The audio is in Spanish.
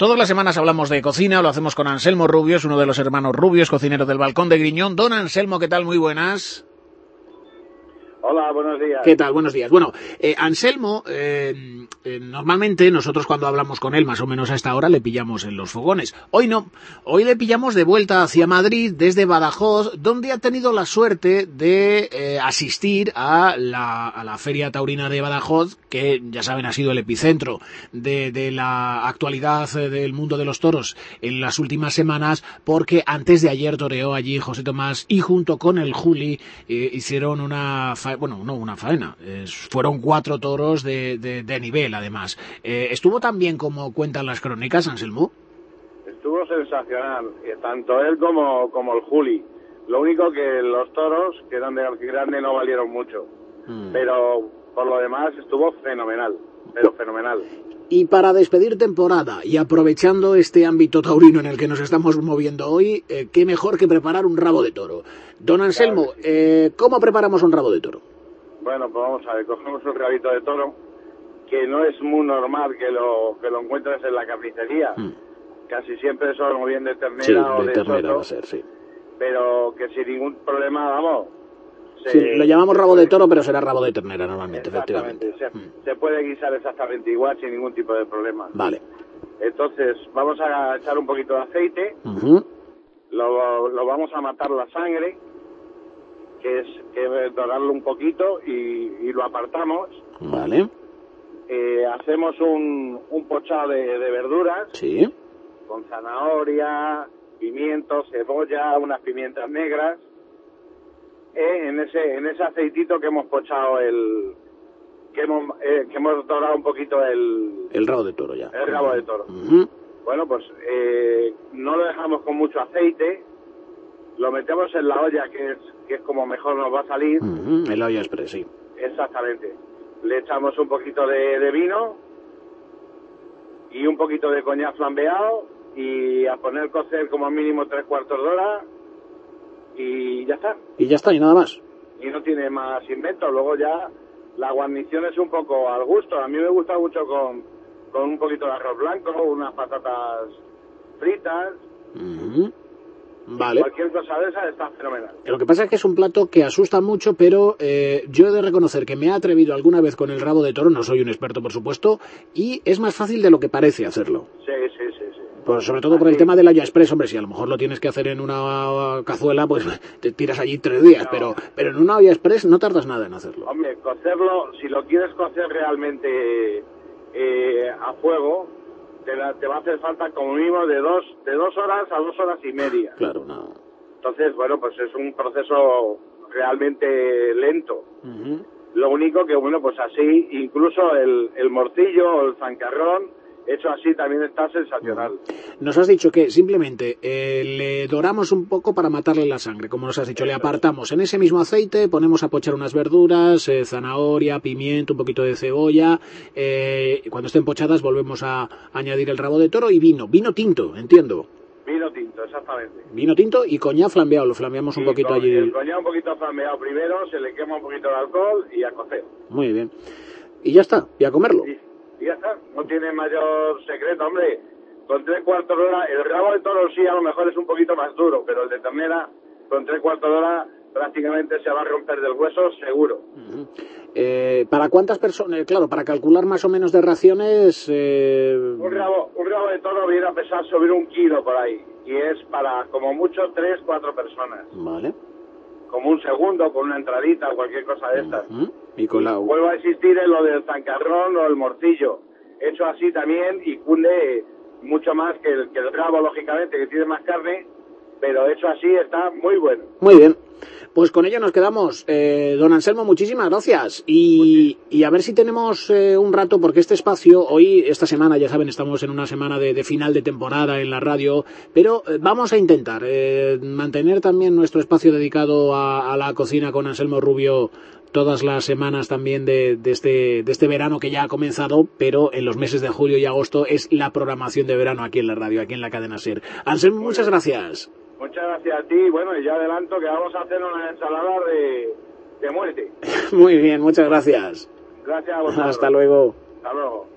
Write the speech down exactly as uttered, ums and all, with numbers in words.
Todas las semanas hablamos de cocina, lo hacemos con Anselmo Rubio, es uno de los hermanos Rubios, cocinero del Balcón de Griñón. Don Anselmo, ¿qué tal? Muy buenas. Hola, buenos días. ¿Qué tal? Buenos días. Bueno, eh, Anselmo, eh, eh, normalmente nosotros cuando hablamos con él, más o menos a esta hora, le pillamos en los fogones. Hoy no. Hoy le pillamos de vuelta hacia Madrid, desde Badajoz, donde ha tenido la suerte de eh, asistir a la, a la Feria Taurina de Badajoz, que ya saben ha sido el epicentro de, de la actualidad del mundo de los toros en las últimas semanas, porque antes de ayer toreó allí José Tomás y junto con el Juli eh, hicieron una... bueno, no una faena, eh, fueron cuatro toros de, de, de nivel además. Eh, ¿Estuvo tan bien como cuentan las crónicas, Anselmo? Estuvo sensacional, tanto él como, como el Juli. Lo único que los toros, que eran de grande, no valieron mucho. Mm. Pero por lo demás estuvo fenomenal, pero fenomenal. Y para despedir temporada y aprovechando este ámbito taurino en el que nos estamos moviendo hoy, eh, qué mejor que preparar un rabo de toro. Don Anselmo, claro, sí. eh, ¿cómo preparamos un rabo de toro? Bueno, pues vamos a ver, cogemos un rabito de toro, que no es muy normal que lo que lo encuentres en la carnicería. Mm. Casi siempre son o bien de ternera sí, o de, de ternera soto, va a ser, sí. Pero que sin ningún problema, vamos... Se, sí, lo llamamos rabo de toro, pero será rabo de ternera normalmente, efectivamente. Se, mm. se puede guisar exactamente igual, sin ningún tipo de problema. Vale. Entonces, vamos a echar un poquito de aceite, uh-huh. lo, lo vamos a matar la sangre, que es que dorarlo un poquito y, y lo apartamos. Vale. Eh, hacemos un, un pochado de, de verduras. Sí. Con zanahoria, pimiento, cebolla, unas pimientas negras. Eh, en ese en ese aceitito que hemos pochado el... que hemos eh, que hemos dorado un poquito el... el rabo de toro ya. El rabo uh-huh. de toro. Uh-huh. Bueno, pues eh, no lo dejamos con mucho aceite. Lo metemos en la olla, que es que es como mejor nos va a salir. Uh-huh. En la olla express, sí. Exactamente. Le echamos un poquito de, de vino y un poquito de coñac flambeado y a poner cocer como mínimo tres cuartos de hora y ya está. Y ya está, y nada más. Y no tiene más invento. Luego ya la guarnición es un poco al gusto. A mí me gusta mucho con, con un poquito de arroz blanco, unas patatas fritas. Uh-huh. Vale. Cualquier cosa de esa está fenomenal. Lo que pasa es que es un plato que asusta mucho, pero eh, yo he de reconocer que me he atrevido alguna vez con el rabo de toro, no soy un experto por supuesto, y es más fácil de lo que parece hacerlo. Sí, sí, sí, sí. Pues sobre todo por el tema de la olla express, hombre, si a lo mejor lo tienes que hacer en una cazuela, pues te tiras allí tres días, no. pero pero en una olla express no tardas nada en hacerlo. Hombre, cocerlo, si lo quieres cocer realmente eh, a fuego, Te, la, te va a hacer falta como mínimo de dos de dos horas a dos horas y media. Claro, no. Entonces, bueno, pues es un proceso realmente lento. Uh-huh. Lo único que, bueno, pues así, incluso el, el morcillo o el zancarrón, hecho así también está sensacional. Nos has dicho que simplemente eh, le doramos un poco para matarle la sangre, como nos has dicho, le apartamos en ese mismo aceite, ponemos a pochar unas verduras, eh, zanahoria, pimiento, un poquito de cebolla, eh, cuando estén pochadas volvemos a añadir el rabo de toro y vino, vino tinto, entiendo. Vino tinto, exactamente. Vino tinto y coñac flambeado, lo flambeamos un y poquito con, allí. El coñac un poquito flambeado primero, se le quema un poquito de alcohol y a cocer. Muy bien. Y ya está, y a comerlo. Y, y ya está, no tiene mayor secreto, hombre. Con tres cuartos de hora, el rabo de toro sí a lo mejor es un poquito más duro, pero el de ternera con tres cuartos de hora prácticamente se va a romper del hueso seguro. Uh-huh. Eh, ¿Para cuántas personas? Claro, para calcular más o menos de raciones... Eh... Un, rabo, un rabo de toro viene a pesar sobre un kilo por ahí, y es para como mucho tres, cuatro personas. Vale. Como un segundo, con una entradita o cualquier cosa de estas. Uh-huh. Y con la... Vuelvo a insistir en lo del zancarrón o el morcillo. Hecho así también y cunde mucho más que el, que el rabo, lógicamente, que tiene más carne, pero hecho así está muy bueno. Muy bien. Pues con ello nos quedamos. Eh, don Anselmo, muchísimas gracias. Y, y a ver si tenemos eh, un rato, porque este espacio, hoy, esta semana, ya saben, estamos en una semana de, de final de temporada en la radio, pero eh, vamos a intentar eh, mantener también nuestro espacio dedicado a, a la cocina con Anselmo Rubio todas las semanas también de, de, este, de este verano que ya ha comenzado, pero en los meses de julio y agosto es la programación de verano aquí en la radio, aquí en la cadena SER. Anselmo, muchas gracias. Muchas gracias a ti. Bueno, y ya adelanto que vamos a hacer una ensalada de, de muerte. Muy bien, muchas gracias. Gracias a vosotros. Hasta luego. Hasta luego.